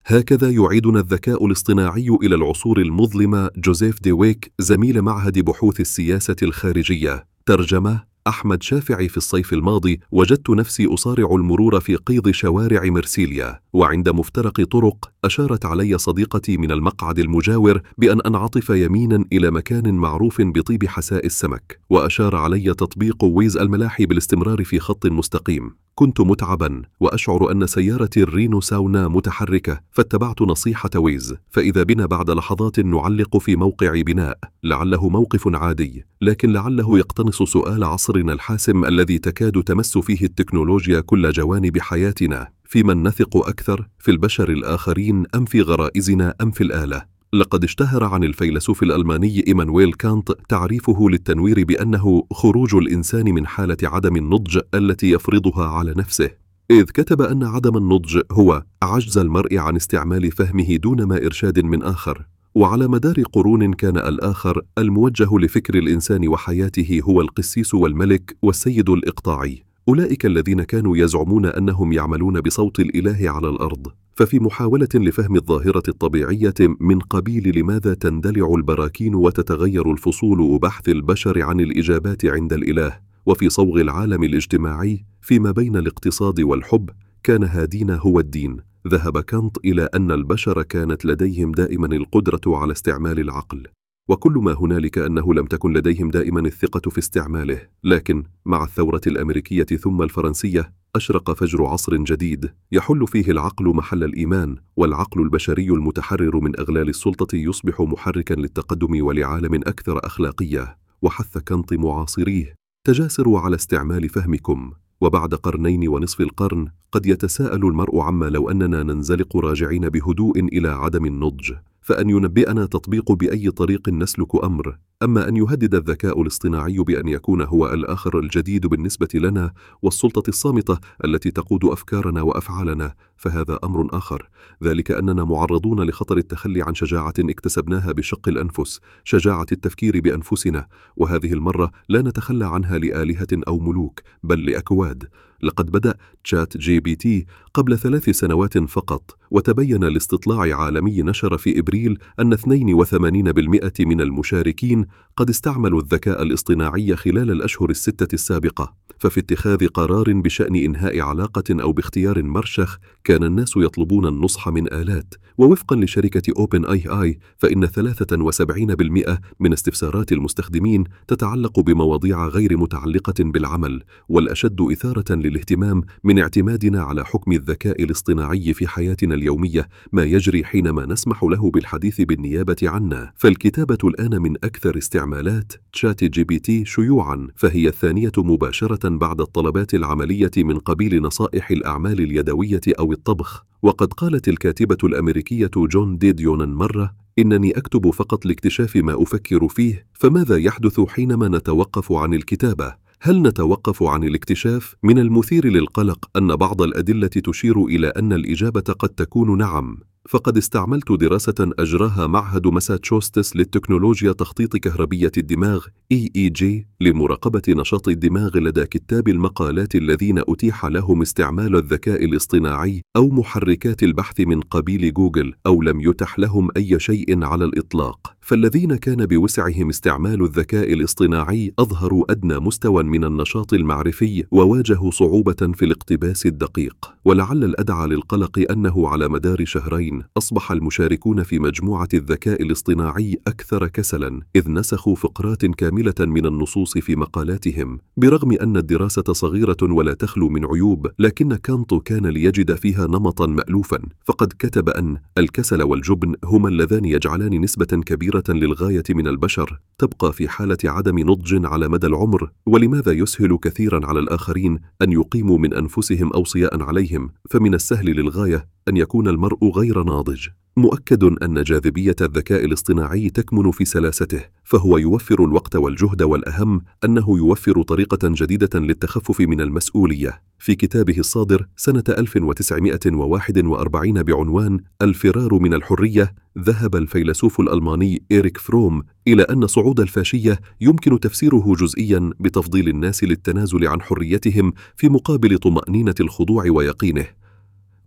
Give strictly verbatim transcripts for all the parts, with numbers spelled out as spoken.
هكذا يعيدنا الذكاء الاصطناعي إلى العصور المظلمة. جوزيف ديويك، زميل معهد بحوث السياسة الخارجية. ترجمة أحمد شافعي. في الصيف الماضي وجدت نفسي أصارع المرور في قيض شوارع مرسيليا، وعند مفترق طرق أشارت علي صديقتي من المقعد المجاور بأن أنعطف يمينا إلى مكان معروف بطيب حساء السمك، وأشار علي تطبيق ويز الملاحي بالاستمرار في خط مستقيم. كنت متعبا وأشعر أن سيارتي الرينو ساونا متحركة، فاتبعت نصيحة ويز، فإذا بنا بعد لحظات نعلق في موقع بناء، لعله موقف عادي، لكن لعله يقتنص سؤال عصرنا الحاسم الذي تكاد تمس فيه التكنولوجيا كل جوانب حياتنا: في من نثق أكثر، في البشر الآخرين أم في غرائزنا أم في الآلة؟ لقد اشتهر عن الفيلسوف الألماني إيمانويل كانت تعريفه للتنوير بأنه خروج الإنسان من حالة عدم النضج التي يفرضها على نفسه، إذ كتب أن عدم النضج هو عجز المرء عن استعمال فهمه دون ما إرشاد من آخر. وعلى مدار قرون كان الآخر الموجه لفكر الإنسان وحياته هو القسيس والملك والسيد الإقطاعي، أولئك الذين كانوا يزعمون أنهم يعملون بصوت الإله على الأرض. ففي محاولة لفهم الظاهرة الطبيعية من قبيل لماذا تندلع البراكين وتتغير الفصول وبحث البشر عن الإجابات عند الإله، وفي صوغ العالم الاجتماعي فيما بين الاقتصاد والحب، كان هادينا هو الدين. ذهب كانت إلى أن البشر كانت لديهم دائما القدرة على استعمال العقل، وكل ما هنالك أنه لم تكن لديهم دائما الثقة في استعماله. لكن مع الثورة الأمريكية ثم الفرنسية أشرق فجر عصر جديد يحل فيه العقل محل الإيمان، والعقل البشري المتحرر من أغلال السلطة يصبح محركا للتقدم ولعالم أكثر أخلاقية. وحث كانت معاصريه: تجاسروا على استعمال فهمكم. وبعد قرنين ونصف القرن قد يتساءل المرء عما لو أننا ننزلق راجعين بهدوء إلى عدم النضج، فأن ينبئنا تطبيق بأي طريق نسلك أمر، أما أن يهدد الذكاء الاصطناعي بأن يكون هو الآخر الجديد بالنسبة لنا والسلطة الصامتة التي تقود أفكارنا وأفعالنا، فهذا أمر آخر، ذلك أننا معرضون لخطر التخلي عن شجاعة اكتسبناها بشق الأنفس، شجاعة التفكير بأنفسنا، وهذه المرة لا نتخلى عنها لآلهة أو ملوك بل لأكواد. لقد بدأ تشات جي بي تي قبل ثلاث سنوات فقط، وتبين لاستطلاع عالمي نشر في إبريل أن اثنين وثمانين بالمئة من المشاركين قد استعملوا الذكاء الاصطناعي خلال الأشهر الستة السابقة. ففي اتخاذ قرار بشأن إنهاء علاقة أو باختيار مرشخ كان الناس يطلبون النصح من آلات، ووفقا لشركة أوبن آي آي فإن ثلاثة وسبعين بالمئة من استفسارات المستخدمين تتعلق بمواضيع غير متعلقة بالعمل، والأشد إثارة للاهتمام من اعتمادنا على حكم الذكاء الاصطناعي في حياتنا اليومية ما يجري حينما نسمح له بالحديث بالنيابة عنا. فالكتابة الآن من أكثر استعمالات تشات جي بي تي شيوعا، فهي الثانية مباشرة بعد الطلبات العملية من قبيل نصائح الأعمال اليدوية أو الطبخ. وقد قالت الكاتبة الأمريكية جون ديديون مرة: إنني أكتب فقط لاكتشاف ما أفكر فيه. فماذا يحدث حينما نتوقف عن الكتابة؟ هل نتوقف عن الاكتشاف؟ من المثير للقلق أن بعض الأدلة تشير إلى أن الإجابة قد تكون نعم. فقد استعملت دراسة أجراها معهد ماساتشوستس للتكنولوجيا تخطيط كهربية الدماغ إي إي جي لمراقبة نشاط الدماغ لدى كتاب المقالات الذين أتيح لهم استعمال الذكاء الاصطناعي أو محركات البحث من قبيل جوجل، أو لم يتح لهم أي شيء على الإطلاق. فالذين كان بوسعهم استعمال الذكاء الاصطناعي أظهروا أدنى مستوى من النشاط المعرفي وواجهوا صعوبة في الاقتباس الدقيق. ولعل الأدعى للقلق أنه على مدار شهرين أصبح المشاركون في مجموعة الذكاء الاصطناعي أكثر كسلا، إذ نسخوا فقرات كاملة من النصوص في مقالاتهم. برغم أن الدراسة صغيرة ولا تخلو من عيوب، لكن كانت كان ليجد فيها نمطا مألوفا. فقد كتب أن الكسل والجبن هما اللذان يجعلان نسبة كبيرة للغاية من البشر تبقى في حالة عدم نضج على مدى العمر. ولماذا يسهل كثيرا على الآخرين أن يقيموا من أنفسهم أوصياء عليهم؟ فمن السهل للغاية أن يكون المرء غير ناضج. مؤكد أن جاذبية الذكاء الاصطناعي تكمن في سلاسته، فهو يوفر الوقت والجهد، والأهم أنه يوفر طريقة جديدة للتخفف من المسؤولية. في كتابه الصادر سنة ألف وتسعمائة وواحد وأربعين بعنوان الفرار من الحرية، ذهب الفيلسوف الألماني إيريك فروم إلى أن صعود الفاشية يمكن تفسيره جزئيا بتفضيل الناس للتنازل عن حريتهم في مقابل طمأنينة الخضوع ويقينه.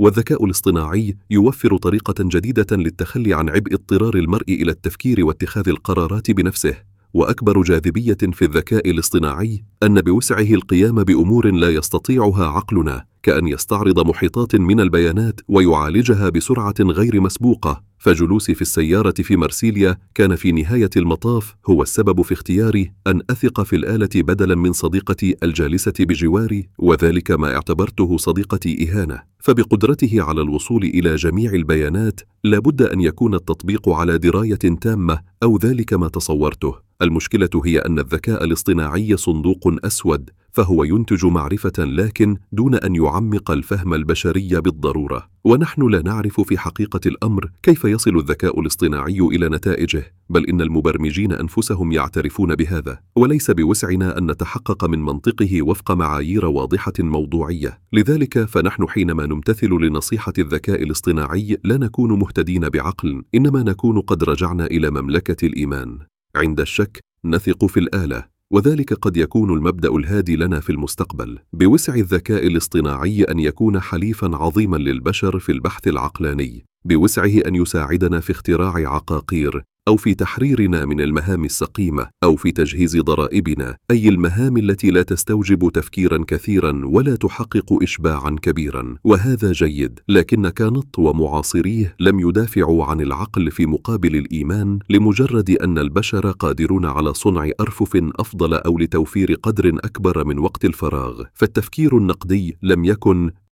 والذكاء الاصطناعي يوفر طريقة جديدة للتخلي عن عبء اضطرار المرء إلى التفكير واتخاذ القرارات بنفسه. وأكبر جاذبية في الذكاء الاصطناعي أن بوسعه القيام بأمور لا يستطيعها عقلنا، كأن يستعرض محيطات من البيانات ويعالجها بسرعة غير مسبوقة. فجلوسي في السيارة في مرسيليا كان في نهاية المطاف هو السبب في اختياري أن أثق في الآلة بدلا من صديقتي الجالسة بجواري، وذلك ما اعتبرته صديقتي إهانة. فبقدرته على الوصول إلى جميع البيانات لابد أن يكون التطبيق على دراية تامة، أو ذلك ما تصورته. المشكلة هي أن الذكاء الاصطناعي صندوق أسود، فهو ينتج معرفة لكن دون أن يعمق الفهم البشري بالضرورة. ونحن لا نعرف في حقيقة الأمر كيف يصل الذكاء الاصطناعي إلى نتائجه، بل إن المبرمجين أنفسهم يعترفون بهذا، وليس بوسعنا أن نتحقق من منطقه وفق معايير واضحة موضوعية. لذلك فنحن حينما نمتثل لنصيحة الذكاء الاصطناعي لا نكون مهتدين بعقل، إنما نكون قد رجعنا إلى مملكة الإيمان. عند الشك نثق في الآلة، وذلك قد يكون المبدأ الهادي لنا في المستقبل. بوسع الذكاء الاصطناعي أن يكون حليفاً عظيماً للبشر في البحث العقلاني، بوسعه أن يساعدنا في اختراع عقاقير، أو في تحريرنا من المهام السقيمة، أو في تجهيز ضرائبنا، أي المهام التي لا تستوجب تفكيراً كثيراً ولا تحقق إشباعاً كبيراً. وهذا جيد، لكن كانت ومعاصريه لم يدافعوا عن العقل في مقابل الإيمان لمجرد أن البشر قادرون على صنع أرفف أفضل أو لتوفير قدر أكبر من وقت الفراغ. فالتفكير النقدي لم يكن